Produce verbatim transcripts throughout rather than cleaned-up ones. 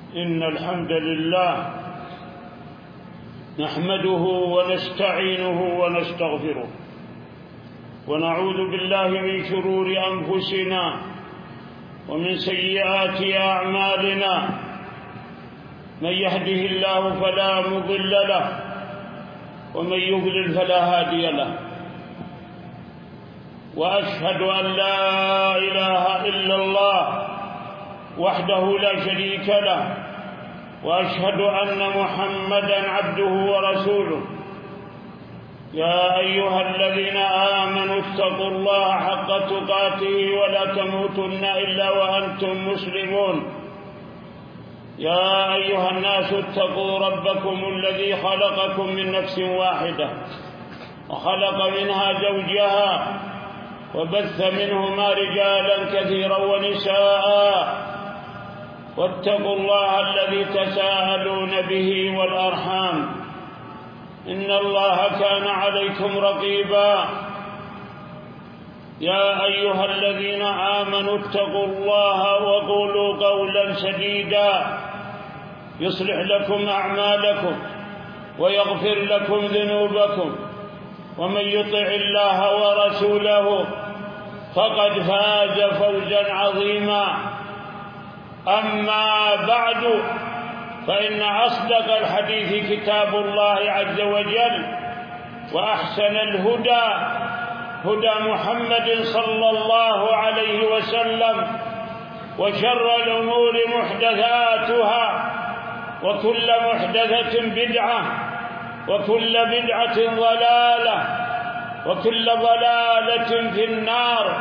إن الحمد لله نحمده ونستعينه ونستغفره ونعوذ بالله من شرور أنفسنا ومن سيئات أعمالنا. من يهده الله فلا مضل له ومن يضلل فلا هادي له، وأشهد أن لا إله إلا الله وحده لا شريك له، وأشهد أن محمدًا عبده ورسوله. يا أيها الذين آمنوا اتقوا الله حق تقاته ولا تموتن إلا وأنتم مسلمون. يا أيها الناس اتقوا ربكم الذي خلقكم من نفس واحدة وخلق منها زوجها وبث منهما رجالا كثيرا ونساء، واتقوا الله الذي تساءلون به والأرحام إن الله كان عليكم رقيبا. يا أيها الذين آمنوا اتقوا الله وقولوا قولا سديدا يصلح لكم أعمالكم ويغفر لكم ذنوبكم، ومن يطع الله ورسوله فقد فاز فوزا عظيما. أما بعد، فإن أصدق الحديث كتاب الله عز وجل، وأحسن الهدى هدى محمد صلى الله عليه وسلم، وشر الأمور محدثاتها، وكل محدثة بدعة، وكل بدعة ضلالة، وكل ضلالة في النار.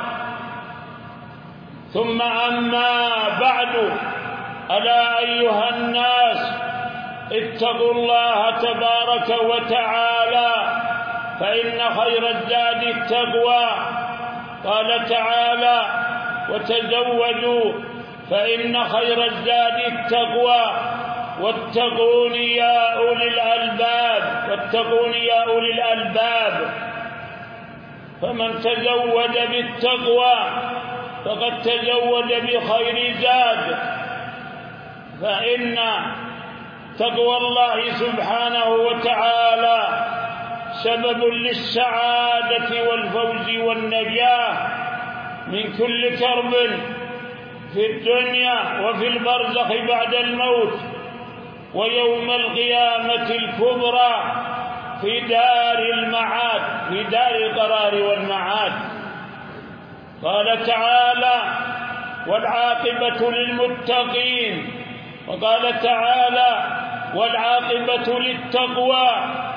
ثم أما بعد، ألا أيها الناس اتقوا الله تبارك وتعالى، فإن خير الزاد التقوى. قال تعالى: وتزودوا فإن خير الزاد التقوى واتقون يا أولي الألباب واتقون يا أولي الألباب. فمن تزود بالتقوى فقد تزود بخير زاد، فإن تقوى الله سبحانه وتعالى سبب للسعادة والفوز والنجاة من كل كرب في الدنيا وفي البرزخ بعد الموت، ويوم القيامة الكبرى في دار المعاد، في دار القرار والمعاد. قال تعالى: والعاقبة للمتقين. وقال تعالى: والعاقبة للتقوى.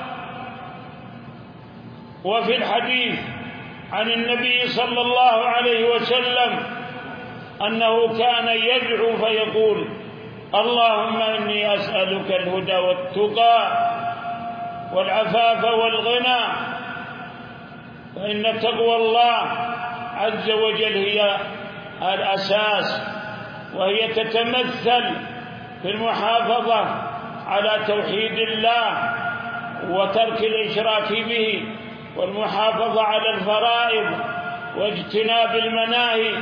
وفي الحديث عن النبي صلى الله عليه وسلم أنه كان يدعو فيقول: اللهم إني أسألك الهدى والتقى والعفاف والغنى. فإن تقوى الله عز وجل هي الأساس، وهي تتمثل في المحافظة على توحيد الله وترك الإشراك به، والمحافظة على الفرائض واجتناب المناهي.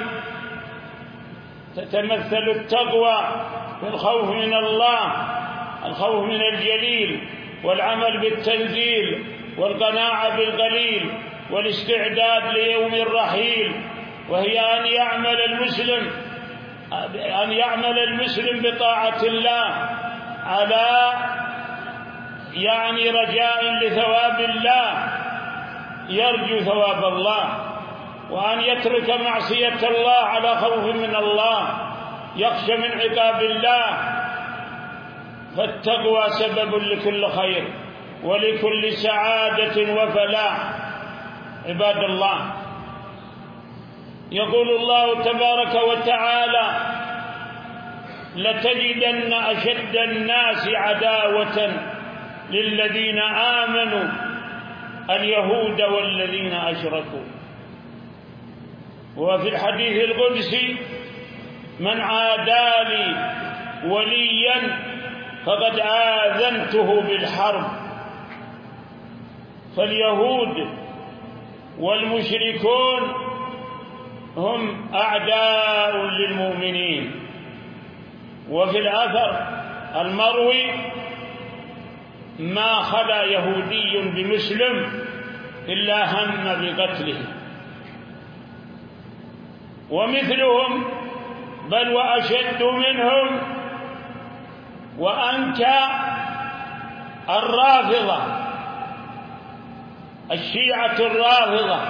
تتمثل التقوى في الخوف من الله، الخوف من الجليل، والعمل بالتنزيل، والقناعة بالقليل، والاستعداد ليوم الرحيل، وهي أن يعمل المسلم أن يعمل المسلم بطاعة الله على يعني رجاء لثواب الله، يرجو ثواب الله، وأن يترك معصية الله على خوف من الله، يخشى من عقاب الله. فالتقوى سبب لكل خير ولكل سعادة وفلاح. عباد الله، يقول الله تبارك وتعالى: لتجدن أشد الناس عداوة للذين آمنوا اليهود والذين أشركوا. وفي الحديث القدسي: من عادى لي وليا فقد آذنته بالحرب. فاليهود والمشركون هم أعداء للمؤمنين، وفي الأثر المروي ما خلا يهودي بمسلم إلا هم بقتله. ومثلهم بل وأشد منهم وأنكى الرافضة، الشيعة الرافضة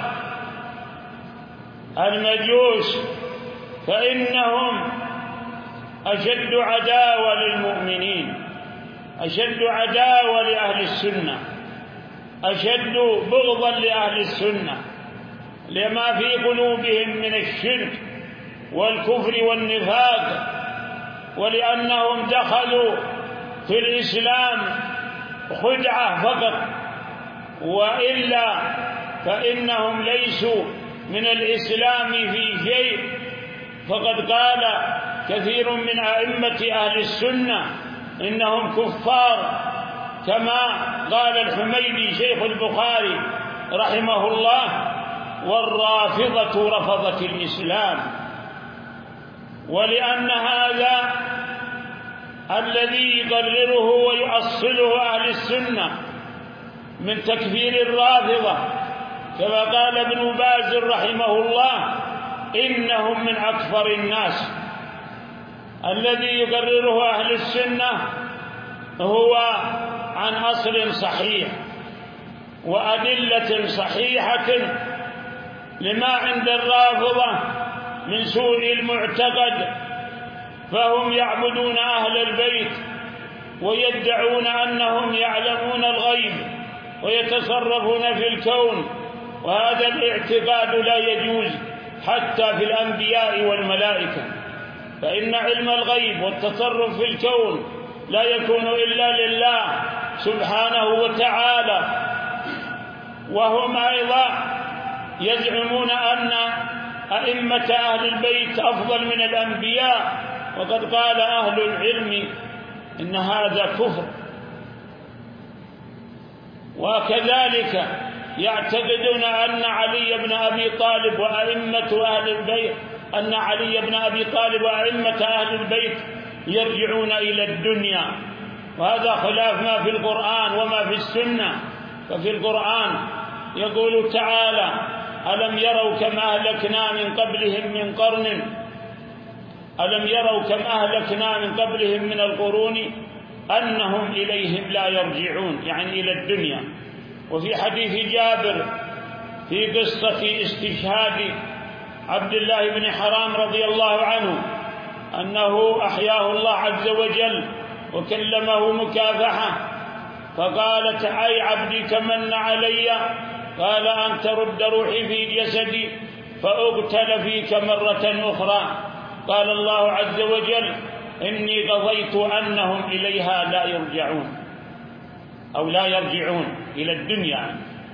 المجوس، فإنهم أشد عداوة للمؤمنين، أشد عداوة لأهل السنة، أشد بغضا لأهل السنة لما في قلوبهم من الشرك والكفر والنفاق، ولأنهم دخلوا في الإسلام خدعة فقط، وإلا فإنهم ليسوا من الإسلام في شيء. فقد قال كثير من أئمة أهل السنة إنهم كفار، كما قال الحميدي شيخ البخاري رحمه الله: والرافضة رفضت الإسلام. ولأن هذا الذي يقرره ويؤصله أهل السنة من تكفير الرافضة، كما قال ابن باز رحمه الله: إنهم من أكفر الناس. الذي يقرره أهل السنة هو عن أصل صحيح وأدلة صحيحة لما عند الرافضة من سوء المعتقد، فهم يعبدون أهل البيت ويدعون أنهم يعلمون الغيب ويتصرفون في الكون، وهذا الاعتقاد لا يجوز حتى في الأنبياء والملائكة، فإن علم الغيب والتصرف في الكون لا يكون إلا لله سبحانه وتعالى. وهم أيضا يزعمون أن أئمة أهل البيت أفضل من الأنبياء، وقد قال أهل العلم إن هذا كفر. وكذلك يعتقدون أن علي بن أبي طالب وأئمة أهل البيت أن علي بن أبي طالب وأئمة أهل البيت يرجعون إلى الدنيا، وهذا خلاف ما في القرآن وما في السنة. ففي القرآن يقول تعالى: ألم يروا كم أهلكنا من قبلهم من قرن ألم يروا كم أهلكنا من قبلهم من القرون أنهم إليهم لا يرجعون، يعني إلى الدنيا. وفي حديث جابر في قصة استشهاد عبد الله بن حرام رضي الله عنه أنه أحياه الله عز وجل وكلمه مكافحة، فقالت: أي عبدي تمن علي، قال: أن ترد روحي في جسدي فأقتل فيك مرة أخرى. قال الله عز وجل: إني قضيت أنهم إليها لا يرجعون، أو لا يرجعون إلى الدنيا.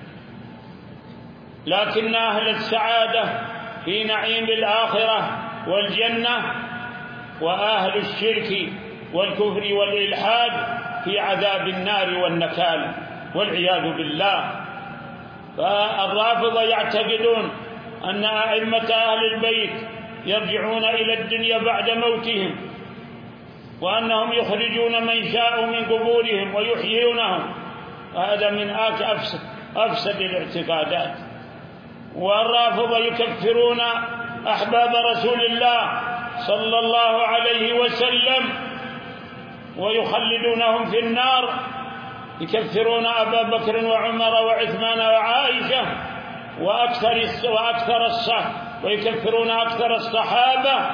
لكن أهل السعادة في نعيم الآخرة والجنة، وأهل الشرك والكفر والإلحاد في عذاب النار والنكال والعياذ بالله. فالرافضة يعتقدون أن أئمة أهل البيت يرجعون إلى الدنيا بعد موتهم، وأنهم يخرجون من شاءوا من قبورهم ويحيونهم، وهذا من أفسد, أفسد الاعتقادات. والرافضة يكفرون أحباب رسول الله صلى الله عليه وسلم ويخلدونهم في النار، يكفرون أبا بكر وعمر وعثمان وعائشة وأكثر وأكثر الصحابة، ويكفرون أكثر الصحابة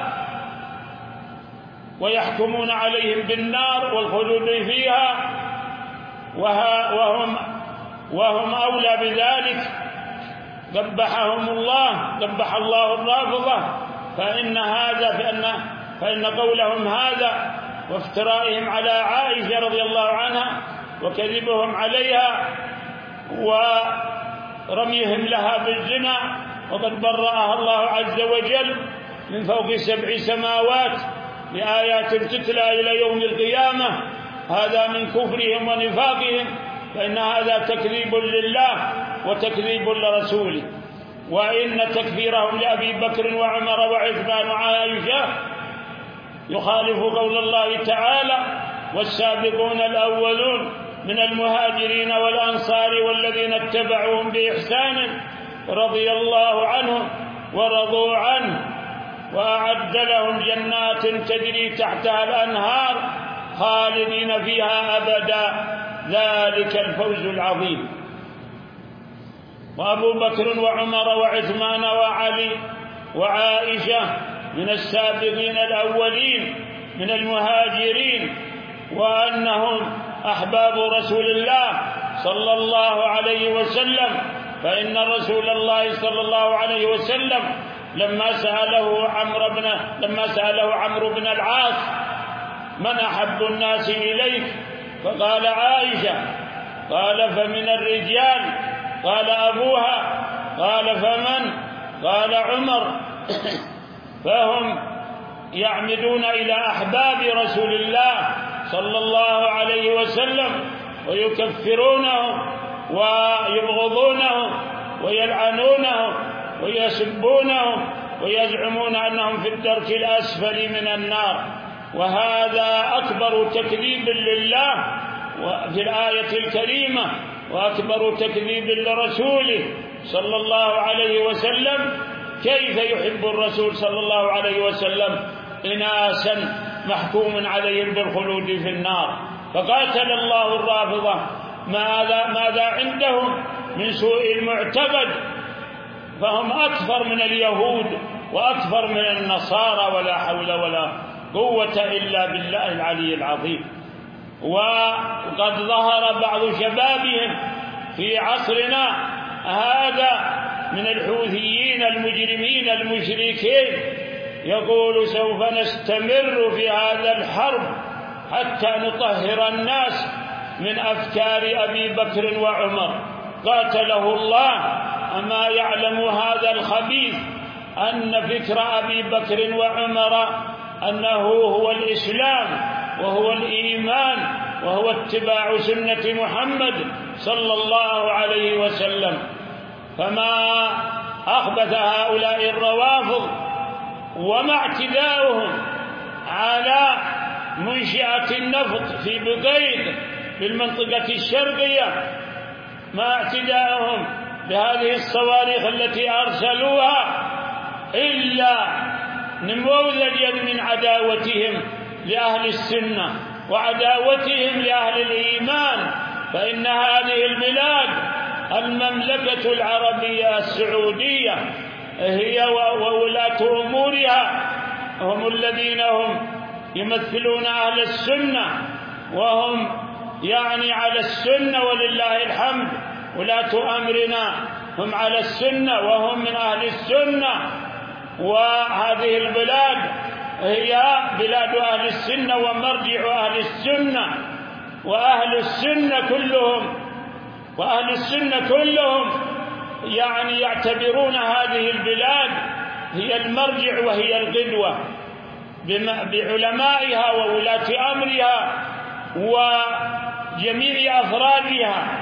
ويحكمون عليهم بالنار والخلود فيها، وهم وهم أولى بذلك. قبحهم الله، قبح الله الرافضة. فإن هذا فإن فإن قولهم هذا وافترائهم على عائشة رضي الله عنها وكذبهم عليها ورميهم لها بالزنا، وقد برأها الله عز وجل من فوق سبع سماوات بآيات تتلى إلى يوم القيامة، هذا من كفرهم ونفاقهم، فإن هذا تكذيب لله وتكذيب لرسوله. وإن تكفيرهم لأبي بكر وعمر وعثمان وعائشة يخالف قول الله تعالى: والسابقون الأولون من المهاجرين والأنصار والذين اتبعوهم بإحسان رضي الله عنهم ورضوا عنه وأعد لهم جنات تجري تحتها الأنهار خالدين فيها أبدا ذلك الفوز العظيم. وأبو بكر وعمر وعثمان وعلي وعائشة من السابقين الأولين من المهاجرين، وأنهم أحباب رسول الله صلى الله عليه وسلم، فإن رسول الله صلى الله عليه وسلم لما سأله عمرو بن لما سأله عمرو بن العاص: من أحب الناس إليك؟ فقال: عائشة. قال: فمن الرجال؟ قال: أبوها. قال: فمن؟ قال: عمر. فهم يعمدون إلى أحباب رسول الله صلى الله عليه وسلم ويكفرونهم ويبغضونهم ويلعنونهم ويسبونهم ويزعمون أنهم في الدرك الأسفل من النار، وهذا أكبر تكذيب لله في الآية الكريمة، وأكبر تكذيب لرسوله صلى الله عليه وسلم. كيف يحب الرسول صلى الله عليه وسلم إناسا محكوم عليهم بالخلود في النار؟ فقاتل الله الرافضة ماذا, ماذا عندهم من سوء المعتقد، فهم أكثر من اليهود وأكثر من النصارى، ولا حول ولا قوة إلا بالله العلي العظيم. وقد ظهر بعض شبابهم في عصرنا هذا من الحوثيين المجرمين المشركين، يقول: سوف نستمر في هذا الحرب حتى نطهر الناس من أفكار أبي بكر وعمر. قاتله الله، أما يعلم هذا الخبيث أن فكر أبي بكر وعمر أنه هو الإسلام وهو الإيمان وهو اتباع سنة محمد صلى الله عليه وسلم. فما أخبث هؤلاء الروافض وما اعتداؤهم على منشأة النفط في بقيد في المنطقة الشرقية، ما اعتداؤهم بهذه الصواريخ التي أرسلوها إلا نموذجا من عداوتهم لأهل السنة وعداوتهم لأهل الإيمان. فإن هذه البلاد المملكة العربية السعودية هي وولاة أمورها هم الذين هم يمثلون أهل السنة، وهم يعني على السنة ولله الحمد. ولاة أمرنا هم على السنة وهم من أهل السنة، وهذه البلاد هي بلاد أهل السنة ومرجع أهل السنة، وأهل السنة كلهم وأهل السنة كلهم يعني يعتبرون هذه البلاد هي المرجع وهي القدوة بعلمائها وولاة أمرها وجميع أفرادها،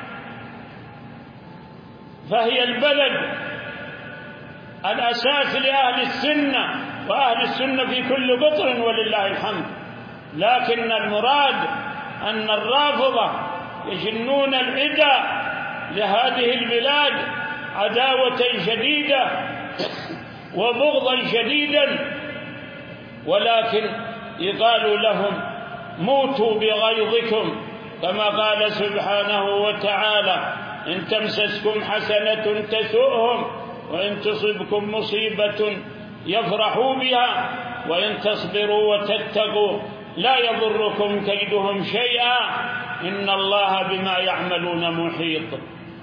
فهي البلد الأساس لأهل السنة، وأهل السنة في كل قطر ولله الحمد. لكن المراد أن الرافضة يجنون العدا لهذه البلاد عداوة شديدة وبغضا شديدا، ولكن يقال لهم: موتوا بغيظكم، كما قال سبحانه وتعالى: إن تمسسكم حسنة تسؤهم، وإن تصبكم مصيبة يفرحوا بها، وإن تصبروا وتتقوا لا يضركم كيدهم شيئا، إن الله بما يعملون محيط.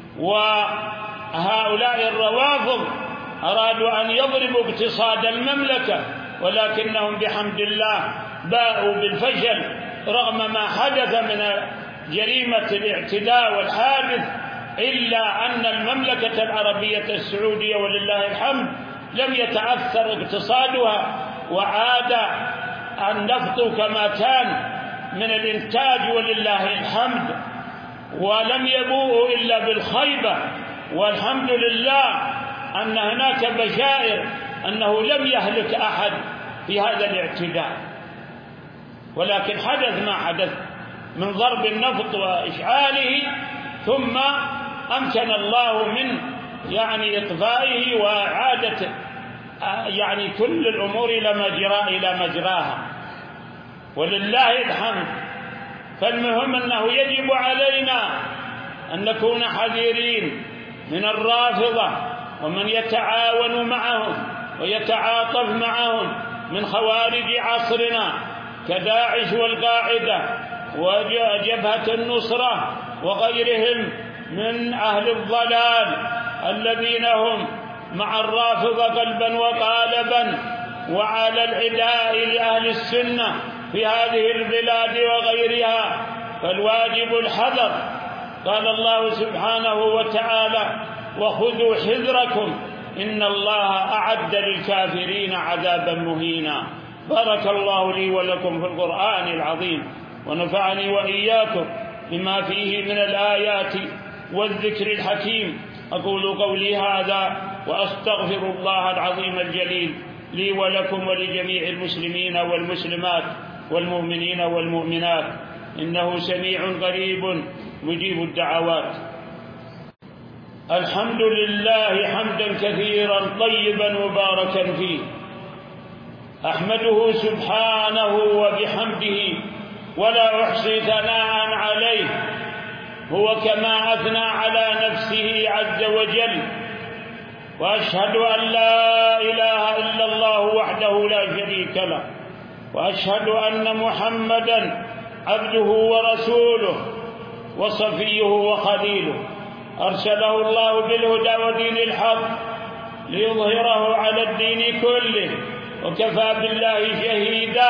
وهؤلاء الروافض أرادوا أن يضربوا اقتصاد المملكة، ولكنهم بحمد الله باءوا بالفشل رغم ما حدث من جريمة الاعتداء والحادث، إلا أن المملكة العربية السعودية ولله الحمد لم يتأثر اقتصادها، وعاد النفط كما كان من الإنتاج ولله الحمد، ولم يبوءوا إلا بالخيبة. والحمد لله أن هناك بشائر أنه لم يهلك أحد في هذا الاعتداء. ولكن حدث ما حدث من ضرب النفط وإشعاله، ثم أمكن الله من يعني إطفائه وإعادة يعني كل الأمور إلى مجرى إلى مجراها، ولله الحمد. فالمهم أنه يجب علينا أن نكون حذرين من الرافضة ومن يتعاون معهم ويتعاطف معهم من خوارج عصرنا كداعش والقاعدة وجبهة النصرة وغيرهم من أهل الضلال الذين هم مع الرافضة قلبا وقالبا وعلى العداء لأهل السنة في هذه البلاد وغيرها. فالواجب الحذر. قال الله سبحانه وتعالى: وخذوا حذركم إن الله أعد للكافرين عذابا مهينا. بارك الله لي ولكم في القرآن العظيم، ونفعني وإياكم بما فيه من الآيات والذكر الحكيم. أقول قولي هذا وأستغفر الله العظيم الجليل لي ولكم ولجميع المسلمين والمسلمات والمؤمنين والمؤمنات، إنه سميع قريب مجيب الدعوات. الحمد لله حمدا كثيرا طيبا مباركا فيه، أحمده سبحانه وبحمده ولا أحصي ثناء عليه، هو كما أثنى على نفسه عز وجل. وأشهد أن لا إله إلا الله وحده لا شريك له، وأشهد أن محمدا عبده ورسوله وصفيه وخليله، أرسله الله بالهدى ودين الحق ليظهره على الدين كله، وكفى بالله شهيدا.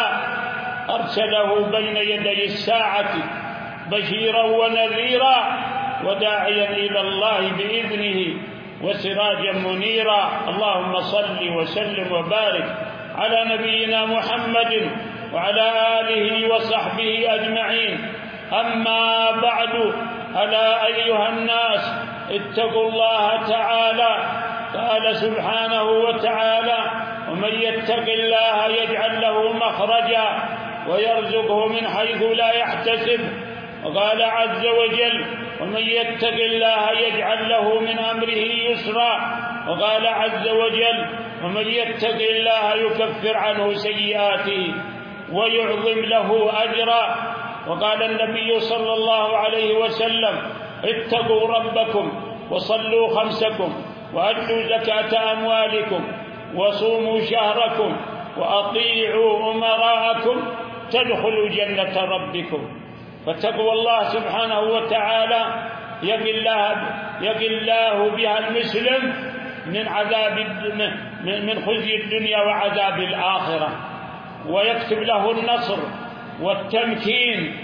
أرسله بين يدي الساعة بشيرا ونذيرا وداعيا إلى الله بإذنه وسراجا منيرا. اللهم صل وسلم وبارك على نبينا محمد وعلى آله وصحبه أجمعين. أما بعد، ألا أيها الناس اتقوا الله تعالى. قال سبحانه وتعالى: ومن يتق الله يجعل له مخرجا ويرزقه من حيث لا يحتسب. وقال عز وجل: ومن يتق الله يجعل له من أمره يسرا. وقال عز وجل: ومن يتق الله يكفر عنه سيئاته ويعظم له أجرا. وقال النبي صلى الله عليه وسلم: اتقوا ربكم وصلوا خمسكم وأدوا زكاة أموالكم وصوموا شهركم وأطيعوا أمراءكم تدخلوا جنة ربكم. فتقوى الله سبحانه وتعالى يقي الله, يقي الله بها المسلم من عذاب من خزي الدنيا وعذاب الآخرة، ويكتب له النصر والتمكين.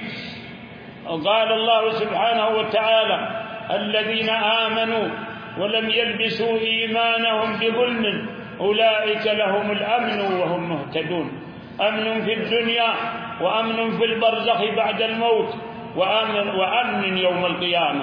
قال الله سبحانه وتعالى: الذين آمنوا ولم يلبسوا إيمانهم بظلم أولئك لهم الأمن وهم مهتدون. أمن في الدنيا وأمن في البرزخ بعد الموت وأمن, وأمن يوم القيامة،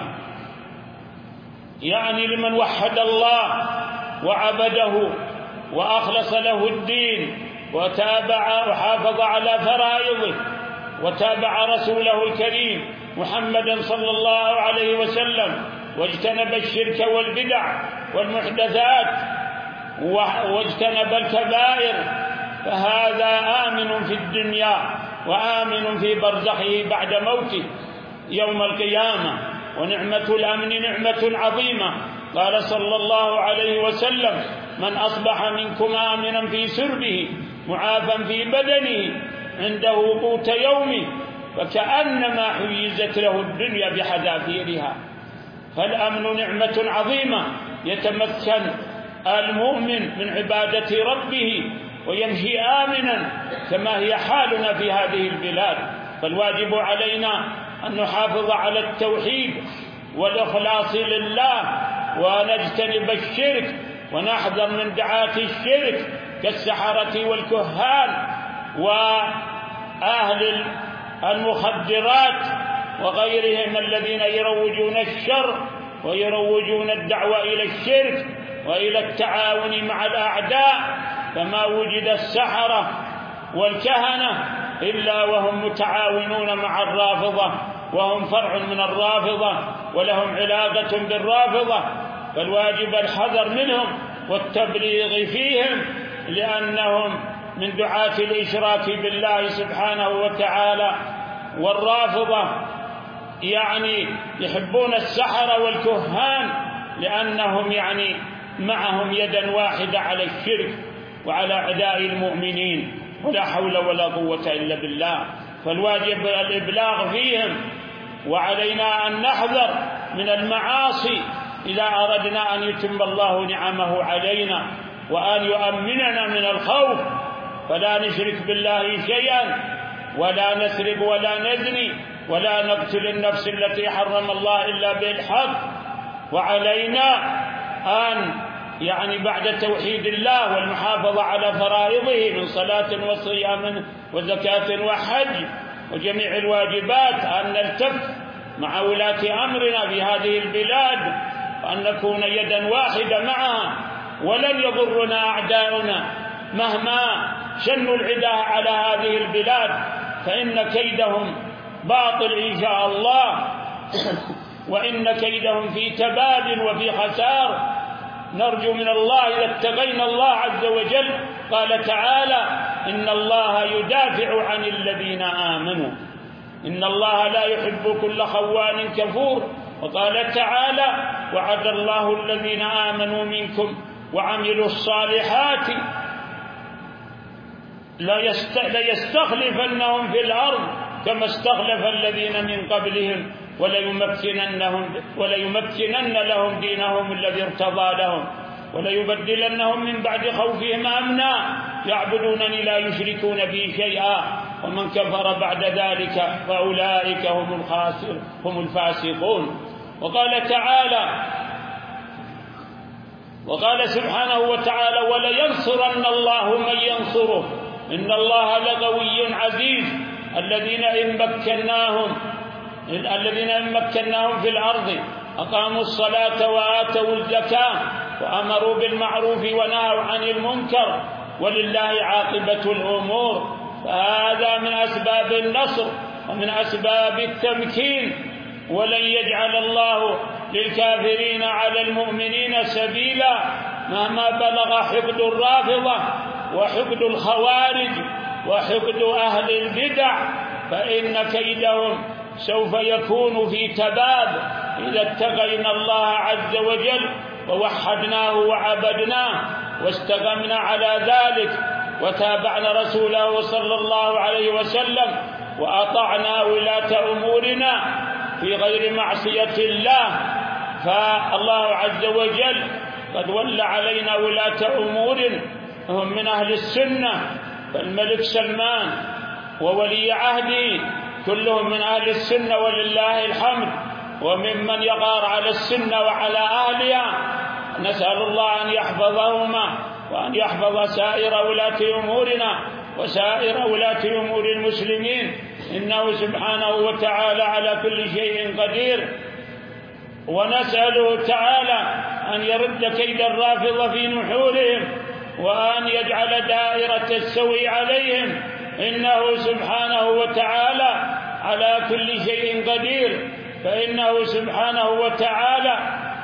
يعني لمن وحد الله وعبده وأخلص له الدين وتابع وحافظ على فرائضه وتابع رسوله الكريم محمدا صلى الله عليه وسلم، واجتنب الشرك والبدع والمحدثات واجتنب الكبائر، فهذا آمن في الدنيا وآمن في برزخه بعد موته يوم القيامة. ونعمة الأمن نعمة عظيمة. قال صلى الله عليه وسلم: من أصبح منكم آمنا في سربه معافا في بدنه عنده قوت يومه فكأنما حيزت له الدنيا بحذافيرها. فالأمن نعمة عظيمة يتمكن المؤمن من عبادة ربه ويمشي آمنا كما هي حالنا في هذه البلاد. فالواجب علينا أن نحافظ على التوحيد والإخلاص لله ونجتنب الشرك ونحذر من دعاة الشرك كالسحرة والكهان وأهل المخدرات وغيرهم الذين يروجون الشر ويروجون الدعوة إلى الشرك وإلى التعاون مع الأعداء. فما وجد السحرة والكهنة إلا وهم متعاونون مع الرافضة، وهم فرع من الرافضة ولهم علاقة بالرافضة، فالواجب الحذر منهم والتبليغ فيهم، لأنهم من دعاة الإشراك بالله سبحانه وتعالى. والرافضة يعني يحبون السحرة والكهان، لأنهم يعني معهم يدا واحدة على الشرك وعلى أعداء المؤمنين، ولا حول ولا قوة إلا بالله. فالواجب الإبلاغ فيهم، وعلينا أن نحذر من المعاصي إذا أردنا أن يتم الله نعمه علينا وأن يؤمننا من الخوف، فلا نشرك بالله شيئا، ولا نسرق ولا نزني ولا نقتل النفس التي حرم الله إلا بالحق. وعلينا أن يعني بعد توحيد الله والمحافظة على فرائضه من صلاة وصيام وزكاة وحج وجميع الواجبات، أن نلتف مع ولاة أمرنا في هذه البلاد، وأن نكون يدا واحدة معها، ولن يضرنا أعداؤنا مهما شنوا العداء على هذه البلاد، فإن كيدهم باطل إن شاء الله، وإن كيدهم في تباب وفي خسار. نرجو من الله إذا اتقينا الله عز وجل، قال تعالى: إن الله يدافع عن الذين آمنوا، إن الله لا يحب كل خوان كفور. وقال تعالى: وعد الله الذين آمنوا منكم وعملوا الصالحات ليستخلفنهم في الأرض كما استخلف الذين من قبلهم وليمكننهم وليمكنن لهم دينهم الذي ارتضى لهم وليبدلنهم من بعد خوفهم أمنا يعبدونني لا يشركون بي شيئا ومن كفر بعد ذلك فأولئك هم الخاسرون هم الفاسقون. وقال تعالى وقال سبحانه وتعالى: ولينصرن الله من ينصره إن الله لقوي عزيز. الذين إن مكناهم الذين إن مكناهم في الأرض أقاموا الصلاة وآتوا الزكاة وأمروا بالمعروف ونهوا عن المنكر ولله عاقبة الأمور. فهذا من أسباب النصر ومن أسباب التمكين. ولن يجعل الله للكافرين على المؤمنين سبيلا مهما بلغ حقد الرافضة وحقد الخوارج وحقد أهل البدع، فإن كيدهم سوف يكون في تباب إذا اتقينا الله عز وجل ووحدناه وعبدناه واستقمنا على ذلك وتابعنا رسوله صلى الله عليه وسلم وأطعنا ولاة أمورنا في غير معصية الله. فالله عز وجل قد ولى علينا ولاة أمور هم من أهل السنة، فالملك سلمان وولي عهده كلهم من أهل السنة ولله الحمد، وممن يغار على السنة وعلى أهلها. نسأل الله أن يحفظهما وأن يحفظ سائر ولاة أمورنا وسائر ولاة أمور المسلمين، إنه سبحانه وتعالى على كل شيء قدير. ونسأله تعالى أن يرد كيد الرافضة في نحورهم وأن يجعل دائرة السوء عليهم، إنه سبحانه وتعالى على كل شيء قدير. فإنه سبحانه وتعالى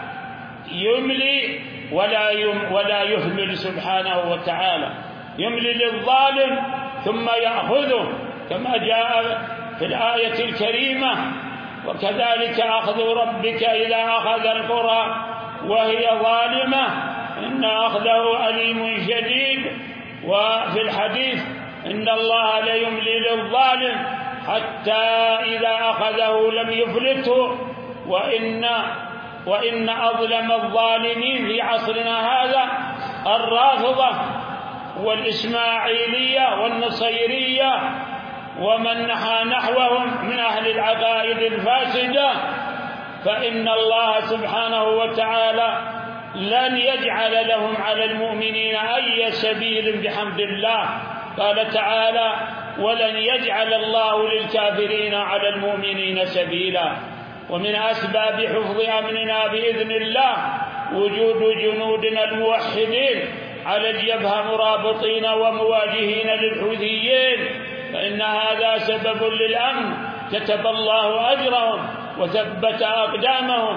يملي ولا ولا يهمل سبحانه وتعالى، يملي للظالم ثم يأخذه كما جاء في الآية الكريمة: وكذلك أخذ ربك إذا أخذ القرى وهي ظالمة إن أخذه أليم شديد. وفي الحديث: إن الله ليملي للظالم حتى إذا أخذه لم يفلته. وإن وإن أظلم الظالمين في عصرنا هذا الرافضة والإسماعيلية والنصيرية ومن نحى نحوهم من أهل العقائد الفاسدة. فإن الله سبحانه وتعالى لن يجعل لهم على المؤمنين أي سبيل بحمد الله. قال تعالى: ولن يجعل الله للكافرين على المؤمنين سبيلا. ومن أسباب حفظ أمننا بإذن الله وجود جنودنا الموحدين على الجبهة مرابطين ومواجهين للحوثيين، فإن هذا سبب للأمن، كتب الله أجرهم وثبت أقدامهم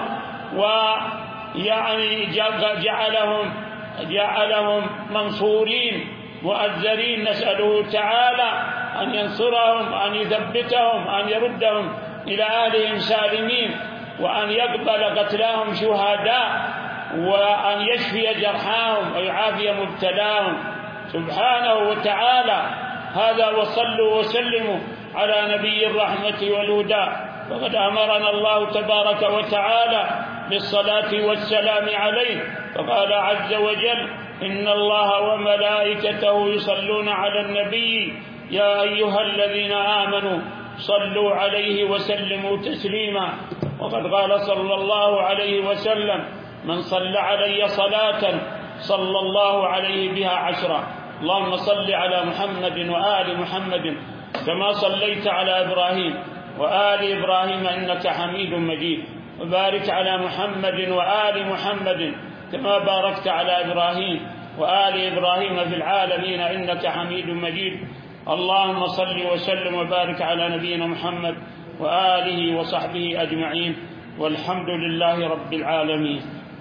ويعني جعلهم جعلهم منصورين مؤزرين. نسأله تعالى أن ينصرهم، أن يثبتهم، أن يردهم إلى أهلهم سالمين، وأن يقبل قتلاهم شهداء، وأن يشفي جرحاهم ويعافي مبتلاهم سبحانه وتعالى. هذا وصلوا وسلموا على نبي الرحمة والهدى، وقد أمرنا الله تبارك وتعالى بالصلاة والسلام عليه، فقال عز وجل: إن الله وملائكته يصلون على النبي يا أيها الذين آمنوا صلوا عليه وسلموا تسليما. وقد قال صلى الله عليه وسلم: من صلى علي صلاة صلى الله عليه بها عشرا. اللهم صل على محمد وآل محمد كما صليت على إبراهيم وآل إبراهيم إنك حميد مجيد، وبارك على محمد وآل محمد كما باركت على إبراهيم وآل إبراهيم في العالمين إنك حميد مجيد. اللهم صل وسلم وبارك على نبينا محمد وآله وصحبه أجمعين، والحمد لله رب العالمين.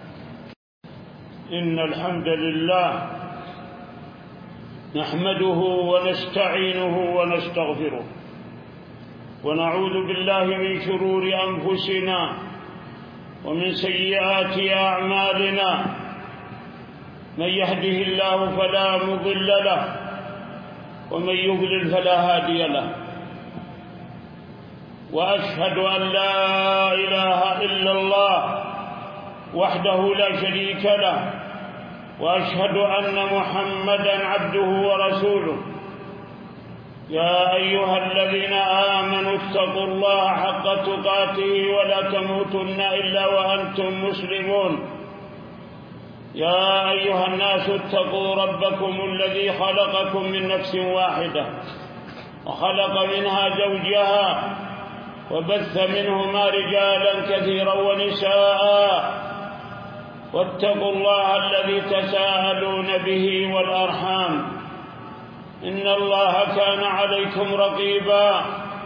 إن الحمد لله نحمده ونستعينه ونستغفره، ونعوذ بالله من شرور أنفسنا ومن سيئات أعمالنا. من يهده الله فلا مضل له، ومن يضلل فلا هادي له. وأشهد أن لا إله إلا الله وحده لا شريك له، وأشهد أن محمدًا عبده ورسوله. يا أيها الذين آمنوا اتقوا الله حق تقاته ولا تموتن إلا وأنتم مسلمون. يا أيها الناس اتقوا ربكم الذي خلقكم من نفس واحدة وخلق منها زوجها وبث منهما رجالا كثيرا ونساء، واتقوا الله الذي تساءلون به والأرحام إن الله كان عليكم رقيبا.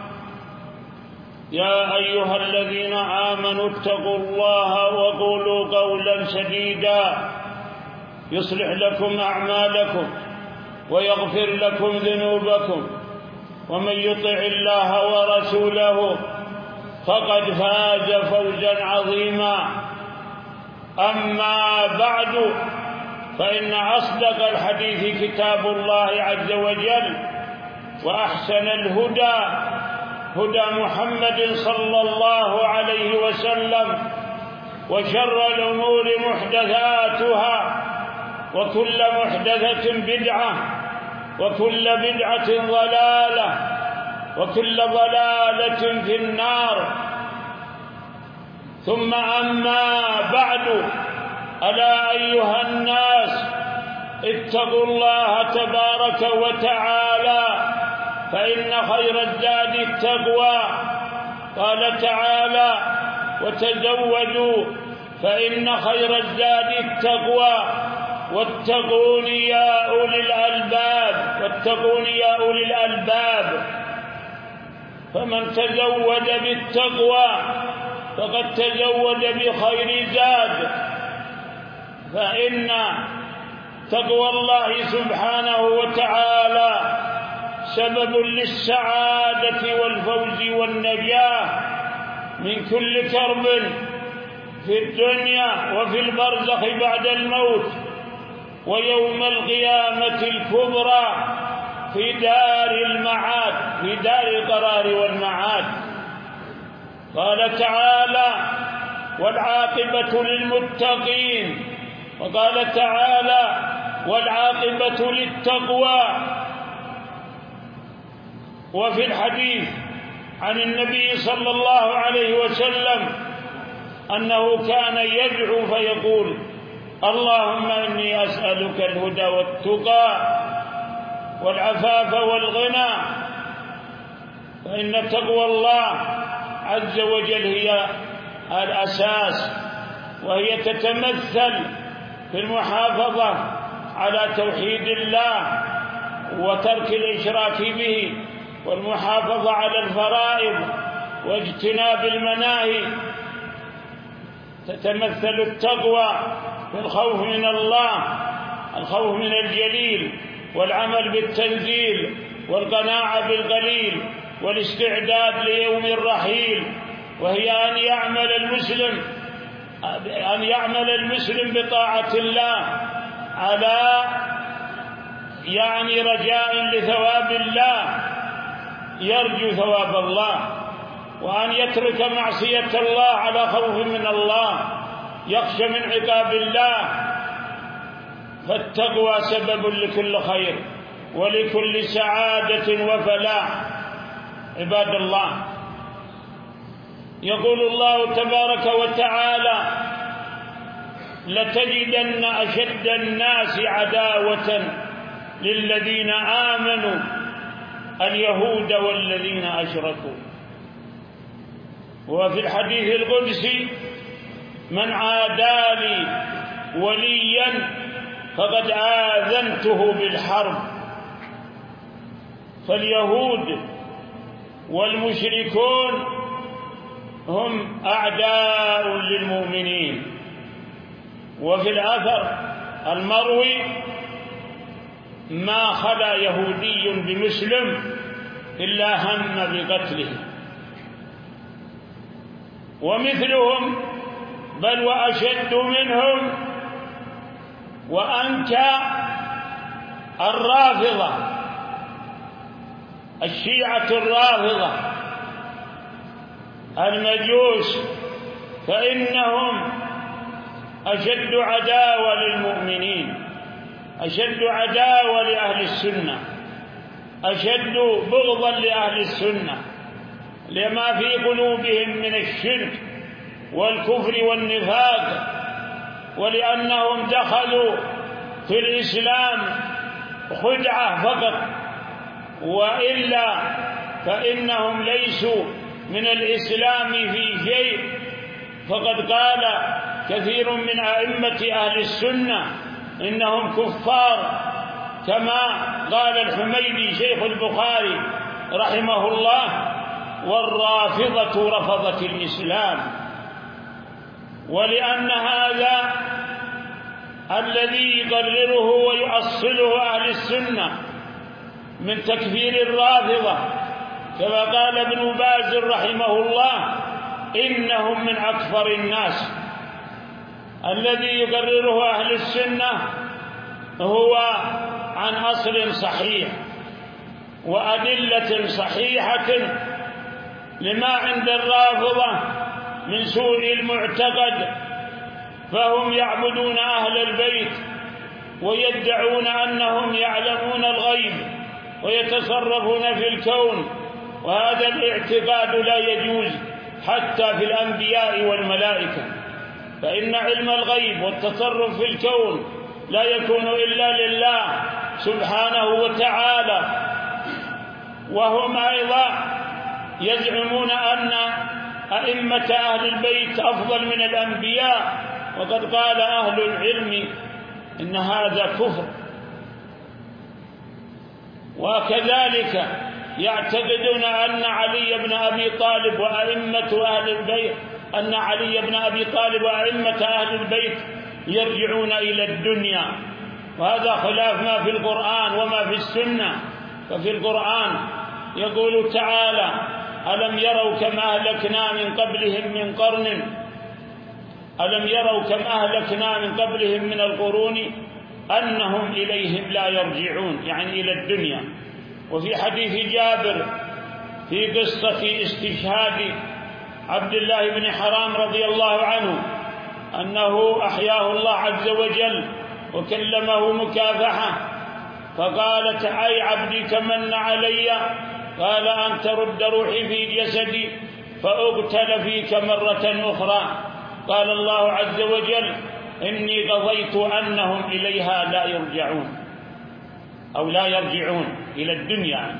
يا أيها الذين آمنوا اتقوا الله وقولوا قولا سديدا يصلح لكم أعمالكم ويغفر لكم ذنوبكم، ومن يطع الله ورسوله فقد فاز فوزا عظيما. أما بعد، فإن أصدق الحديث كتاب الله عز وجل، وأحسن الهدى هدى محمد صلى الله عليه وسلم، وشر الأمور محدثاتها، وكل محدثة بدعة، وكل بدعة ضلالة، وكل ضلالة في النار. ثم أما بعد، ألا أيها الناس اتقوا الله تبارك وتعالى، فإن خير الزاد التقوى. قال تعالى: وتزودوا فإن خير الزاد التقوى واتقون يا أولي الألباب واتقون يا أولي الألباب. فمن تزود بالتقوى فقد تزود بخير زاد، فإن تقوى الله سبحانه وتعالى سبب للسعادة والفوز والنجاة من كل كرب في الدنيا وفي البرزخ بعد الموت، ويوم القيامة الكبرى في دار المعاد، في دار القرار والمعاد. قال تعالى: والعاقبة للمتقين. وقال تعالى: والعاقبة للتقوى. وفي الحديث عن النبي صلى الله عليه وسلم أنه كان يدعو فيقول: اللهم إني أسألك الهدى والتقى والعفاف والغنى. فإن تقوى الله عز وجل هي الأساس، وهي تتمثل في المحافظة على توحيد الله وترك الإشراك به، والمحافظة على الفرائض واجتناب المناهي. تتمثل التقوى في الخوف من الله، الخوف من الجليل، والعمل بالتنزيل، والقناعة بالقليل، والاستعداد ليوم الرحيل، وهي أن يعمل المسلم أن يعمل المسلم بطاعة الله على يعني رجاء لثواب الله، يرجو ثواب الله، وأن يترك معصية الله على خوف من الله، يخشى من عقاب الله. فالتقوى سبب لكل خير ولكل سعادة وفلاح. عباد الله، يقول الله تبارك وتعالى: لتجدن أشد الناس عداوة للذين آمنوا اليهود والذين أشركوا. وفي الحديث القدسي: من عادى لي وليا فقد آذنته بالحرب. فاليهود والمشركون هم أعداء للمؤمنين. وفي الأثر المروي: ما خلا يهودي بمسلم إلا هم بقتله. ومثلهم بل وأشد منهم وأنكى الرافضة، الشيعة الرافضة المجوس، فإنهم أشد عداوة للمؤمنين، أشد عداوة لأهل السنة، أشد بغضا لأهل السنة لما في قلوبهم من الشرك والكفر والنفاق، ولأنهم دخلوا في الإسلام خدعة فقط، وإلا فإنهم ليسوا من الإسلام في شيء. فقد قال كثير من أئمة أهل السنة إنهم كفار، كما قال الحميدي شيخ البخاري رحمه الله: والرافضة رفضت الإسلام. ولأن هذا الذي يقرره ويؤصله أهل السنة من تكفير الرافضة، كما قال ابن باز رحمه الله: إنهم من أكفر الناس. الذي يقرره أهل السنة هو عن أصل صحيح وأدلة صحيحة لما عند الرافضة من سوء المعتقد، فهم يعبدون أهل البيت ويدعون أنهم يعلمون الغيب ويتصرفون في الكون، وهذا الاعتقاد لا يجوز حتى في الأنبياء والملائكة، فإن علم الغيب والتصرف في الكون لا يكون إلا لله سبحانه وتعالى. وهم أيضا يزعمون أن أئمة أهل البيت أفضل من الأنبياء، وقد قال أهل العلم إن هذا كفر. وكذلك يعتقدون أن علي بن أبي طالب وأئمة أهل البيت أن علي بن أبي طالب وأئمة أهل البيت يرجعون إلى الدنيا، وهذا خلاف ما في القرآن وما في السنة. ففي القرآن يقول تعالى: ألم يروا كم أهلكنا من قبلهم من قرن ألم يروا كم أهلكنا من قبلهم من القرون أنهم إليهم لا يرجعون، يعني إلى الدنيا. وفي حديث جابر في قصة استشهاد عبد الله بن حرام رضي الله عنه أنه أحياه الله عز وجل وكلمه مكافحة، فقالت: أي عبدي تمن علي؟ قال: أن ترد روحي في جسدي فأقتل فيك مرة أخرى. قال الله عز وجل: إني قضيت أنهم إليها لا يرجعون، أو لا يرجعون إلى الدنيا.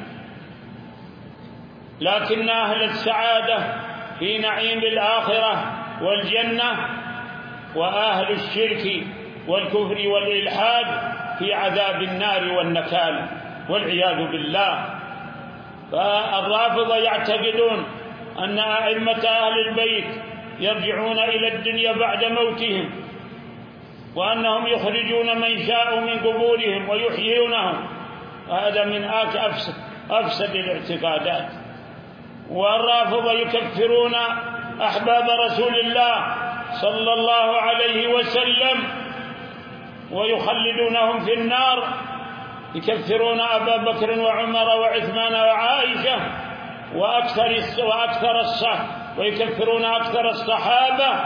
لكن أهل السعادة في نعيم الآخرة والجنة، وأهل الشرك والكفر والإلحاد في عذاب النار والنكال والعياذ بالله. فالرافضة يعتقدون أن أئمة أهل البيت يرجعون إلى الدنيا بعد موتهم، وأنهم يخرجون من شاءوا من قبورهم ويحيونهم. هذا من أفسد, أفسد الاعتقادات. والرافضة يكفرون أحباب رسول الله صلى الله عليه وسلم ويخلدونهم في النار، يكفرون أبا بكر وعمر وعثمان وعائشة وأكثر وأكثر الصحابة، ويكفرون أكثر الصحابة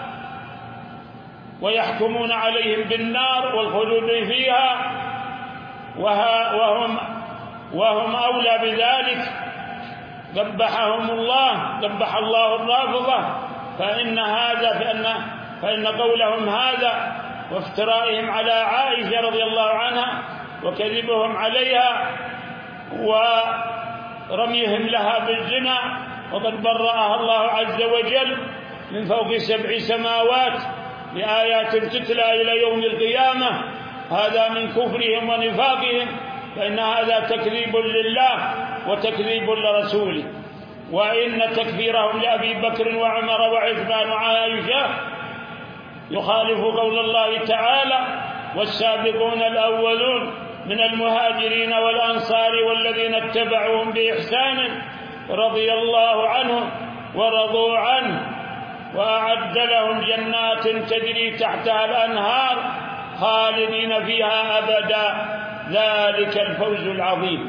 ويحكمون عليهم بالنار والخلود فيها، وهم وهم أولى بذلك. قبحهم الله، قبح الله الرافضة. فإن هذا فإن فإن قولهم هذا وافترائهم على عائشة رضي الله عنها وكذبهم عليها ورميهم لها بالزنا، وقد برأها الله عز وجل من فوق سبع سماوات بآيات تتلى إلى يوم القيامة، هذا من كفرهم ونفاقهم. فإن هذا تكذيب لله وتكذيب لرسوله. وإن تكفيرهم لأبي بكر وعمر وعثمان وعائشة يخالف قول الله تعالى: والسابقون الأولون من المهاجرين والأنصار والذين اتبعوهم بإحسان رضي الله عنهم ورضوا عنه وأعد لهم جنات تجري تحتها الأنهار خالدين فيها أبدا، ذلك الفوز العظيم.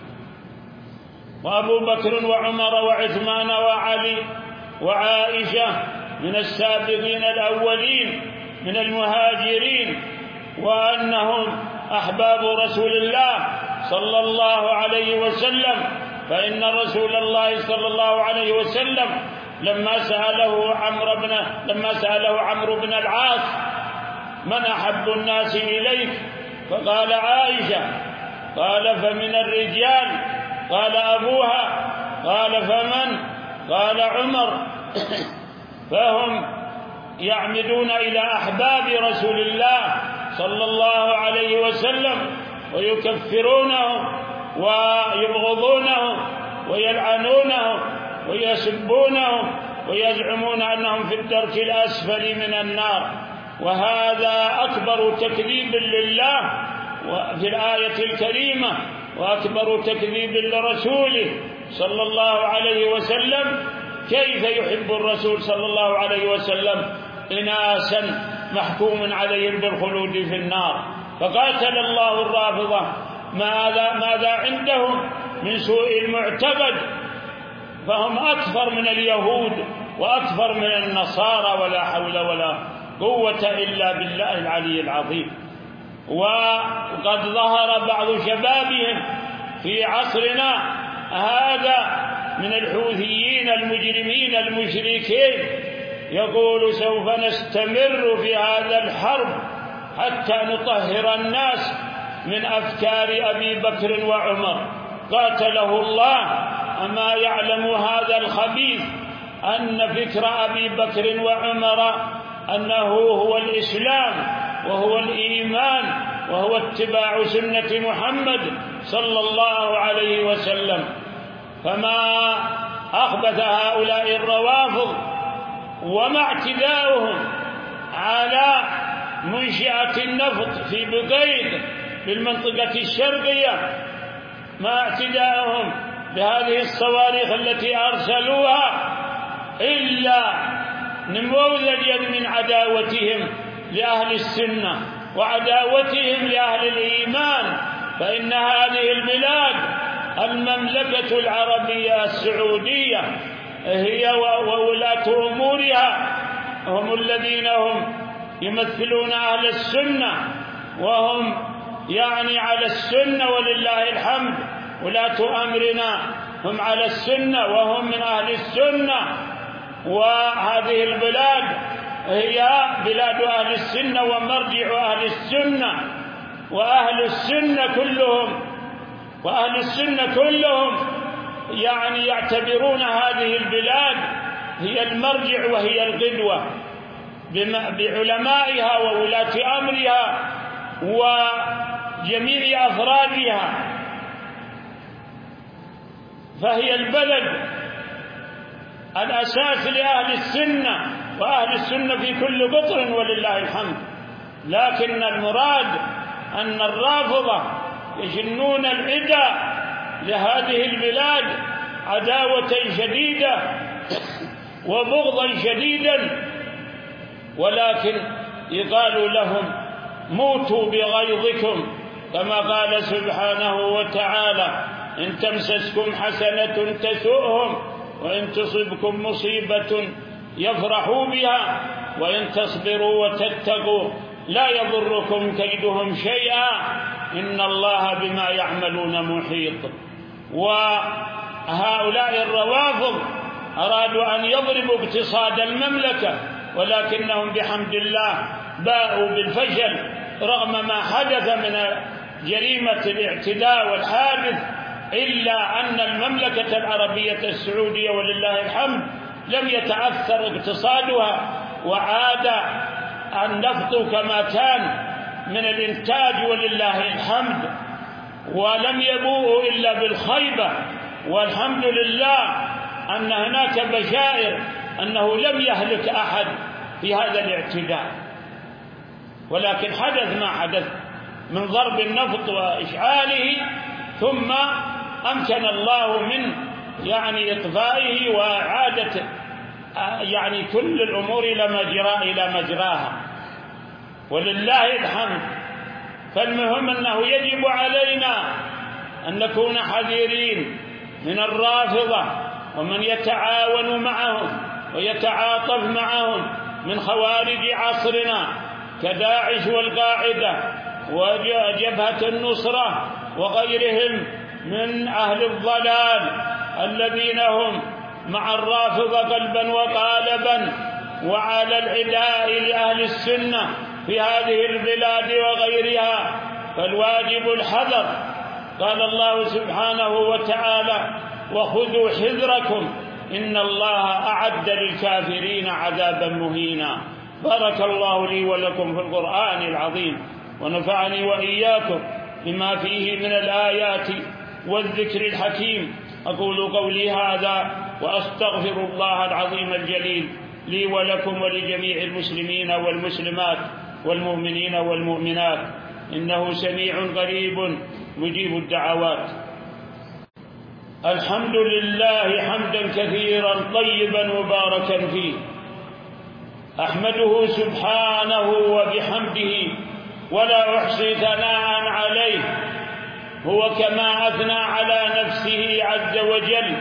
وأبو بكر وعمر وعثمان وعلي وعائشة من السابقين الأولين من المهاجرين، وأنهم أحباب رسول الله صلى الله عليه وسلم. فإن رسول الله صلى الله عليه وسلم لما سأله عمرو بن لما سأله عمرو بن العاص: من أحب الناس إليك؟ فقال: عائشة. قال: فمن الرجال؟ قال: أبوها. قال: فمن؟ قال: عمر. فهم يعمدون إلى أحباب رسول الله صلى الله عليه وسلم ويكفرونهم ويبغضونهم ويلعنونهم ويسبونهم ويزعمون أنهم في الدرك الأسفل من النار. وهذا أكبر تكذيب لله في الآية الكريمة، وأكبر تكذيب لرسوله صلى الله عليه وسلم. كيف يحب الرسول صلى الله عليه وسلم إناسا محكوم عليهم بالخلود في النار؟ فقاتل الله الرافضة ماذا, ماذا عندهم من سوء المعتقد، فهم أكثر من اليهود وأكثر من النصارى، ولا حول ولا قوة إلا بالله العلي العظيم. وقد ظهر بعض شبابهم في عصرنا هذا من الحوثيين المجرمين المشركين، يقول: سوف نستمر في هذا الحرب حتى نطهر الناس من أفكار أبي بكر وعمر. قاتله الله. أما يعلم هذا الخبيث أن فكر أبي بكر وعمر أنه هو الإسلام وهو الإيمان وهو اتباع سنة محمد صلى الله عليه وسلم. فما أخبث هؤلاء الروافض وما اعتداؤهم على منشئة النفط في بقيد بالمنطقة الشرقية، ما اعتداؤهم بهذه الصواريخ التي أرسلوها إلا نموذجا من عداوتهم لأهل السنة وعداوتهم لأهل الإيمان. فإن هذه البلاد المملكة العربية السعودية هي وولاة أمورها هم الذين هم يمثلون أهل السنة، وهم يعني على السنة ولله الحمد. ولاة أمرنا هم على السنة وهم من أهل السنة. وهذه البلاد هي بلاد أهل السنة ومرجع أهل السنة، وأهل السنة كلهم وأهل السنة كلهم يعني يعتبرون هذه البلاد هي المرجع وهي القدوة بعلمائها وولاة أمرها وجميع أفرادها. فهي البلد الأساس لأهل السنة، وأهل السنة في كل قطر ولله الحمد. لكن المراد أن الرافضة يجنون العدا لهذه البلاد عداوة شديدة وبغضا شديدا، ولكن يقال لهم موتوا بغيظكم، كما قال سبحانه وتعالى: إن تمسسكم حسنة تسؤهم وإن تصبكم مصيبة يفرحوا بها وإن تصبروا وتتقوا لا يضركم كيدهم شيئا إن الله بما يعملون محيط. وهؤلاء الروافض أرادوا أن يضربوا اقتصاد المملكة، ولكنهم بحمد الله باءوا بالفشل رغم ما حدث من جريمة الاعتداء والحادث، إلا أن المملكة العربية السعودية ولله الحمد لم يتأثر اقتصادها، وعاد النفط كما كان من الإنتاج ولله الحمد، ولم يبوءوا إلا بالخيبة. والحمد لله أن هناك بشائر أنه لم يهلك أحد في هذا الاعتداء، ولكن حدث ما حدث من ضرب النفط وإشعاله، ثم أمكن الله من يعني إطفائه وإعادة يعني كل الأمور إلى مجرى إلى مجراها ولله الحمد. فالمهم أنه يجب علينا أن نكون حذرين من الرافضة ومن يتعاون معهم ويتعاطف معهم من خوارج عصرنا كداعش والقاعدة وجبهة النصرة وغيرهم من أهل الضلال الذين هم مع الرافضة قلبا وقالبا وعلى العداء لأهل السنة في هذه البلاد وغيرها، فالواجب الحذر. قال الله سبحانه وتعالى: وخذوا حذركم إن الله أعد للكافرين عذابا مهينا. بارك الله لي ولكم في القرآن العظيم، ونفعني وإياكم بما فيه من الآيات والذكر الحكيم. أقول قولي هذا وأستغفر الله العظيم الجليل لي ولكم ولجميع المسلمين والمسلمات والمؤمنين والمؤمنات، إنه سميع قريب مجيب الدعوات. الحمد لله حمدا كثيرا طيبا مباركا فيه، أحمده سبحانه وبحمده ولا أحصي ثناء عليه، هو كما أثنى على نفسه عز وجل.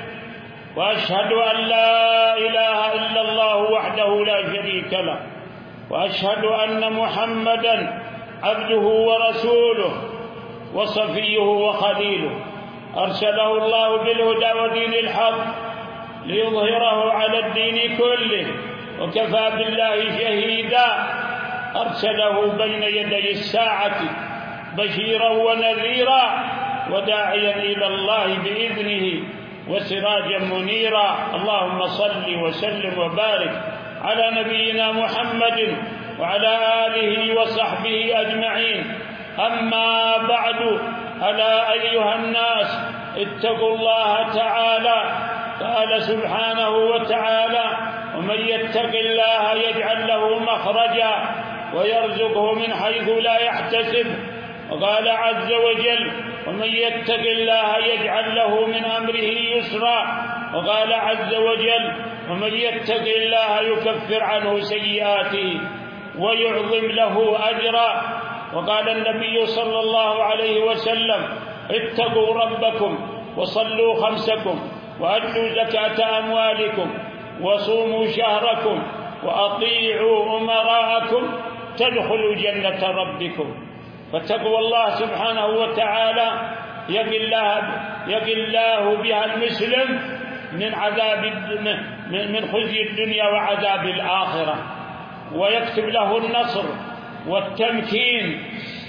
وأشهد أن لا إله إلا الله وحده لا شريك له، وأشهد أن محمدا عبده ورسوله وصفيه وخليله، أرسله الله بالهدى ودين الحق ليظهره على الدين كله، وكفى بالله شهيدا. أرسله بين يدي الساعة بشيرا ونذيرا وداعيا إلى الله بإذنه وسراجا منيرا. اللهم صل وسلم وبارك على نبينا محمد وعلى آله وصحبه أجمعين. أما بعد، ألا أيها الناس اتقوا الله تعالى. قال سبحانه وتعالى: ومن يتق الله يجعل له مخرجا ويرزقه من حيث لا يحتسب. وقال عز وجل: ومن يتق الله يجعل له من أمره يسرا. وقال عز وجل: ومن يتق الله يكفر عنه سيئاته ويعظم له أجرا. وقال النبي صلى الله عليه وسلم: اتقوا ربكم وصلوا خمسكم وأدوا زكاة أموالكم وصوموا شهركم وأطيعوا أمراءكم تدخلوا جنة ربكم. فتقوى الله سبحانه وتعالى يقي الله, يقي الله بها المسلم من عذاب من خزي الدنيا وعذاب الآخرة، ويكتب له النصر والتمكين.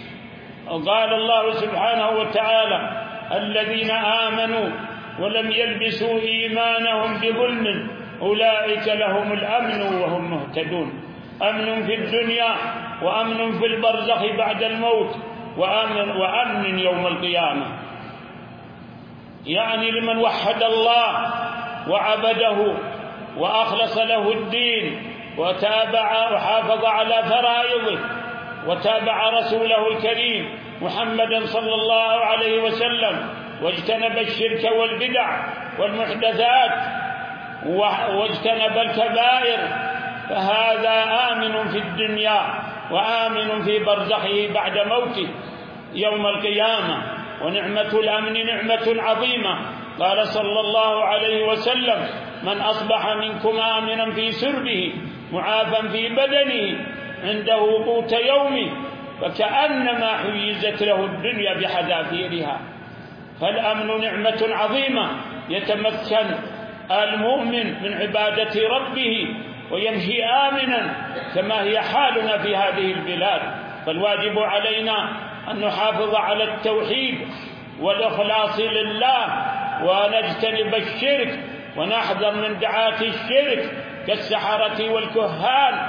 قال الله سبحانه وتعالى: الذين آمنوا ولم يلبسوا إيمانهم بظلم أولئك لهم الأمن وهم مهتدون. أمن في الدنيا وأمن في البرزخ بعد الموت وأمن, وأمن يوم القيامة. يعني لمن وحد الله وعبده وأخلص له الدين وتابع وحافظ على فرائضه وتابع رسوله الكريم محمدا صلى الله عليه وسلم واجتنب الشرك والبدع والمحدثات واجتنب الكبائر، فهذا آمن في الدنيا وآمن في برزخه بعد موته يوم القيامة. ونعمة الأمن نعمة عظيمة. قال صلى الله عليه وسلم: من أصبح منكم آمنا في سربه معافا في بدنه عنده قوت يومه فكأنما حيزت له الدنيا بحذافيرها. فالأمن نعمة عظيمة يتمكن المؤمن من عبادة ربه ويمشي آمنا كما هي حالنا في هذه البلاد. فالواجب علينا أن نحافظ على التوحيد والإخلاص لله ونجتنب الشرك ونحذر من دعاة الشرك كالسحرة والكهان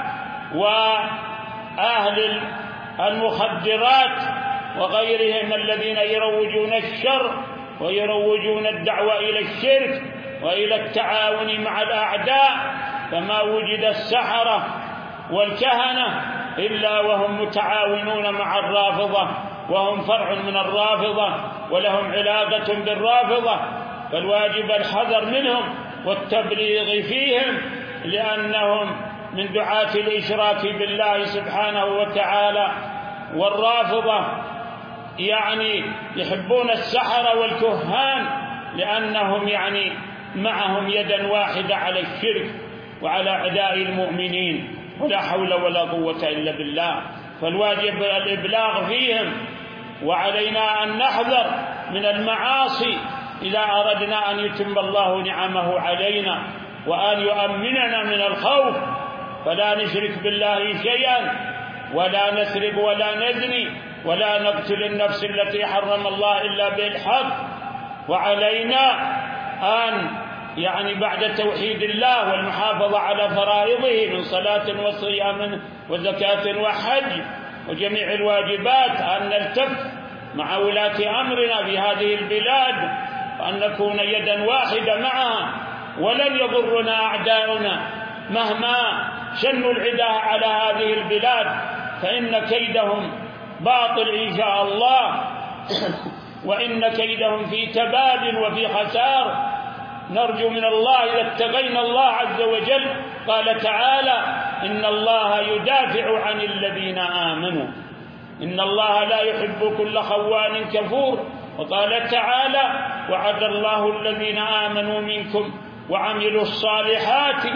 وأهل المخدرات وغيرهم الذين يروجون الشر ويروجون الدعوة إلى الشرك وإلى التعاون مع الأعداء. فما وجد السحرة والكهنة إلا وهم متعاونون مع الرافضة وهم فرع من الرافضة ولهم علاقة بالرافضة، فالواجب الحذر منهم والتبليغ فيهم لأنهم من دعاة الإشراك بالله سبحانه وتعالى. والرافضة يعني يحبون السحرة والكهان لأنهم يعني معهم يدا واحدة على الشرك وعلى أعداء المؤمنين، ولا حول ولا قوة إلا بالله. فالواجب الإبلاغ فيهم، وعلينا أن نحذر من المعاصي إذا أردنا أن يتم الله نعمه علينا وأن يؤمننا من الخوف، فلا نشرك بالله شيئا ولا نسرق ولا نزني ولا نقتل النفس التي حرم الله إلا بالحق. وعلينا أن يعني بعد توحيد الله والمحافظة على فرائضه من صلاة وصيام وزكاة وحج وجميع الواجبات أن نلتف مع ولاة أمرنا في هذه البلاد وأن نكون يدا واحدة معها. ولن يضرنا أعداؤنا مهما شنوا العداء على هذه البلاد، فإن كيدهم باطل إن شاء الله وإن كيدهم في تباد وفي خسار. نرجو من الله إذا اتقينا الله عز وجل. قال تعالى: إن الله يدافع عن الذين آمنوا إن الله لا يحب كل خوان كفور. وقال تعالى: وعد الله الذين آمنوا منكم وعملوا الصالحات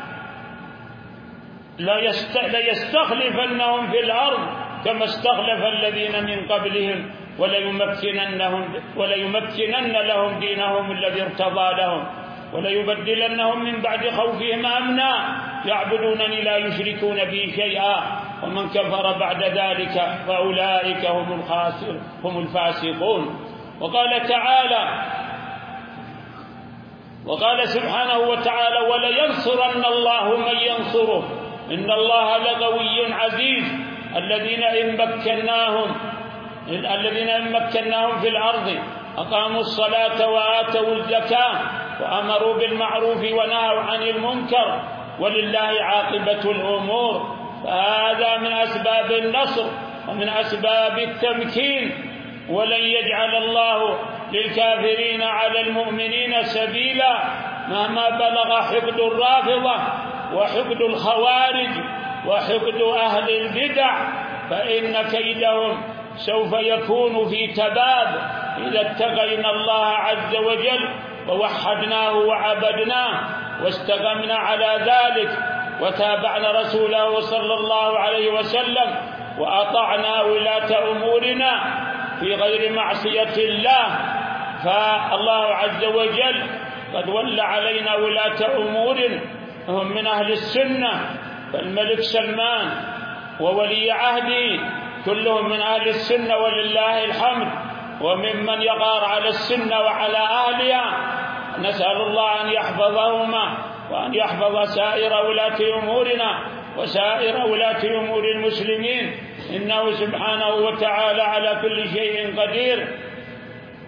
ليستخلفنهم في الأرض كما استخلف الذين من قبلهم وليمكننهم وليمكنن لهم دينهم الذي ارتضى لهم وليبدلنهم من بعد خوفهم أمنا يعبدونني لا يشركون بي شيئا ومن كفر بعد ذلك فأولئك هم الخاسرون هم الفاسقون. وقال تعالى وقال سبحانه وتعالى: ولينصرن الله من ينصره إن الله لقوي عزيز. الذين إن مكناهم الذين إن مكناهم في الأرض أقاموا الصلاة وآتوا الزكاة وأمروا بالمعروف ونهوا عن المنكر ولله عاقبة الأمور. فهذا من أسباب النصر ومن أسباب التمكين. ولن يجعل الله للكافرين على المؤمنين سبيلا مهما بلغ حقد الرافضة وحقد الخوارج وحقد أهل البدع، فإن كيدهم سوف يكون في تباب إذا اتقينا الله عز وجل ووحدناه وعبدناه واستقمنا على ذلك وتابعنا رسوله صلى الله عليه وسلم وأطعنا ولاة أمورنا في غير معصية الله. فالله عز وجل قد ولى علينا ولاة أمور هم من أهل السنة، فالملك سلمان وولي عهده كلهم من أهل السنة ولله الحمد، وممن يغار على السنة وعلى أهلها. نسأل الله أن يحفظهما وأن يحفظ سائر ولاة أمورنا وسائر ولاة أمور المسلمين، إنه سبحانه وتعالى على كل شيء قدير.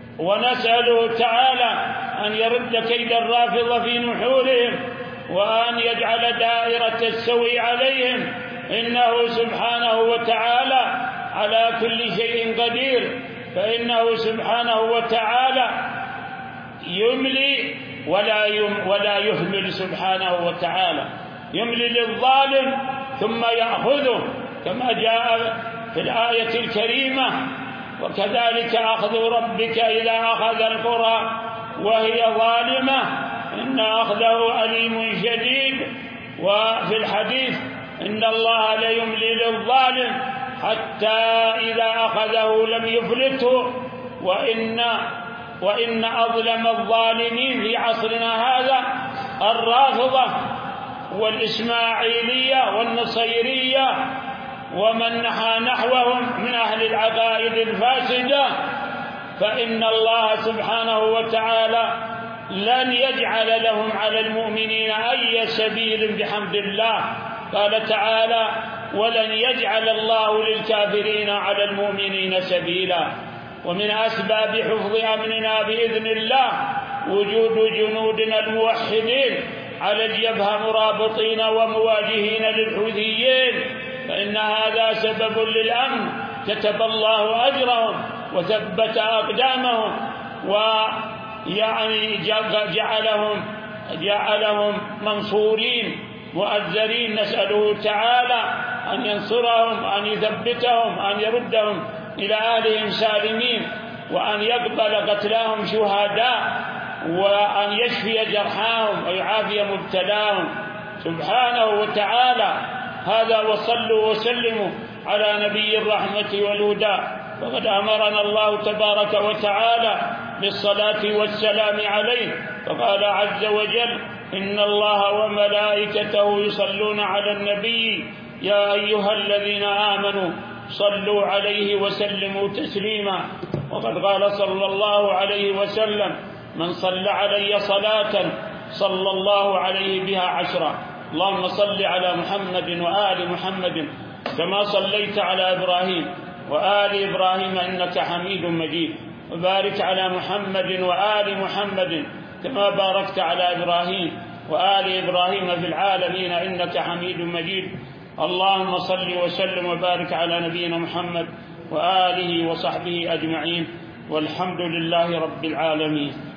ونسأله تعالى أن يرد كيد الرافضة في نحورهم، وأن يجعل دائرة السوء عليهم، إنه سبحانه وتعالى على كل شيء قدير. فإنه سبحانه وتعالى يملي ولا ولا يهمل، سبحانه وتعالى يملي للظالم ثم يأخذه كما جاء في الآية الكريمة: وكذلك أخذ ربك إذا أخذ القرى وهي ظالمة إن أخذه أليم شديد. وفي الحديث: إن الله ليملي للظالم حتى إذا أخذه لم يفلته. وإن وإن أظلم الظالمين في عصرنا هذا الرافضة والإسماعيلية والنصيرية ومن نحى نحوهم من أهل العقائد الفاسدة. فإن الله سبحانه وتعالى لن يجعل لهم على المؤمنين أي سبيل بحمد الله. قال تعالى: ولن يجعل الله للكافرين على المؤمنين سبيلا. ومن أسباب حفظ أمننا بإذن الله وجود جنودنا الموحدين على الجبهة مرابطين ومواجهين للحوثيين، فإن هذا سبب للأمن، كتب الله أجرهم وثبت أقدامهم، ويعني جعلهم جعلهم منصورين مؤزرين. نسأله تعالى أن ينصرهم، أن يثبتهم، أن يردهم إلى أهلهم سالمين، وأن يقبل قتلاهم شهداء، وأن يشفي جرحاهم ويعافي مبتلاهم سبحانه وتعالى. هذا، وصلوا وسلموا على نبي الرحمة والهدى. وقد أمرنا الله تبارك وتعالى بالصلاة والسلام عليه، فقال عز وجل: إن الله وملائكته يصلون على النبي يا أيها الذين آمنوا صلوا عليه وسلموا تسليما. وقد قال صلى الله عليه وسلم: من صلى علي صلاة صلى الله عليه بها عشرا. اللهم صل على محمد وآل محمد كما صليت على إبراهيم وآل إبراهيم إنك حميد مجيد، وبارك على محمد وآل محمد كما باركت على إبراهيم وآل إبراهيم في العالمين إنك حميد مجيد. اللهم صل وسلم وبارك على نبينا محمد وآله وصحبه أجمعين، والحمد لله رب العالمين.